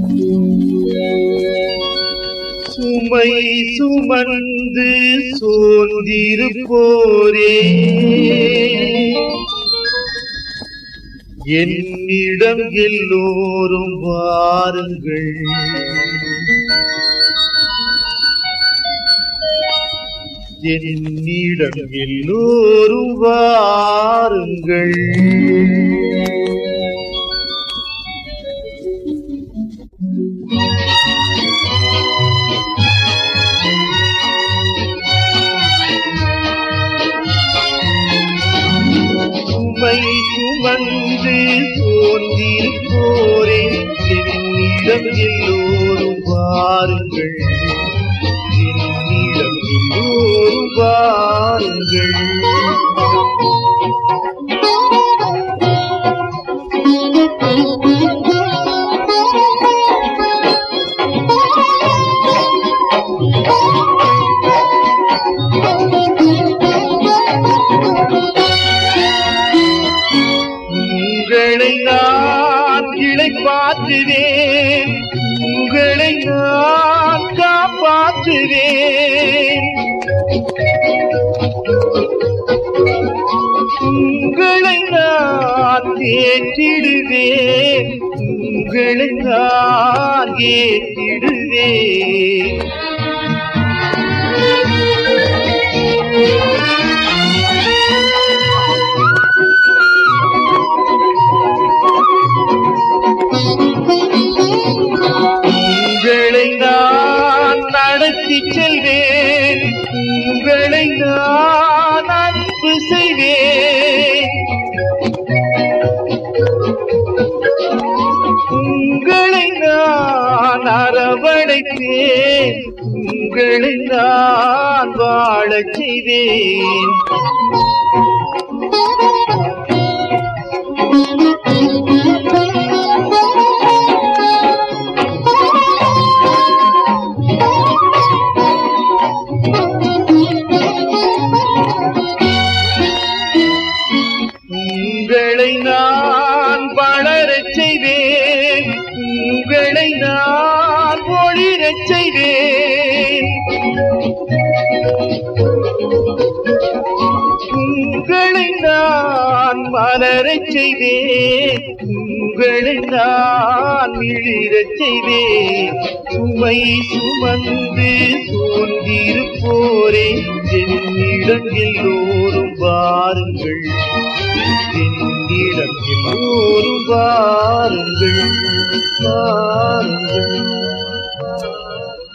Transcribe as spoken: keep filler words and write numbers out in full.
சுமை சுமந்து சோர்ந்திருப்போரே என்னிடம் எல்லோரும் வாருங்கள். என்னிடம் எல்லோரும் வாருங்கள். சுமை சுமந்து சோர்ந்திருப்போரே என்னிடம் எல்லோரும் வாருங்கள். என்னிடம் எல்லோரும் வாருங்கள். உங்களை நான் இளைப்பாற்றுவேன், உங்களை நான் காப்பாற்றுவேன். உங்களை நான் ஏற்றிடுவேன், உங்களை நான் ஏற்றிடுவேன். உங்களை நான் நடத்தி செல்வேன், உங்களை நான் அன்பு செய்வேன். உங்களை நான் அரவணைப்பேன், உங்களை நான் வாழச் செய்வேன். உங்களை நான் வளரச் செய்வேன், உங்களை நான் ஒளிரச் செய்வேன். உங்களை நான் மலரச் செய்வேன், உங்களை நான் மிளிரச் செய்வேன். சுமை சுமந்து சோர்ந்திருப்போரே என்னிடம் எல்லோரும் வாருங்கள். என்னிடம் எல்லோரும் வாருங்கள், வாருங்கள்.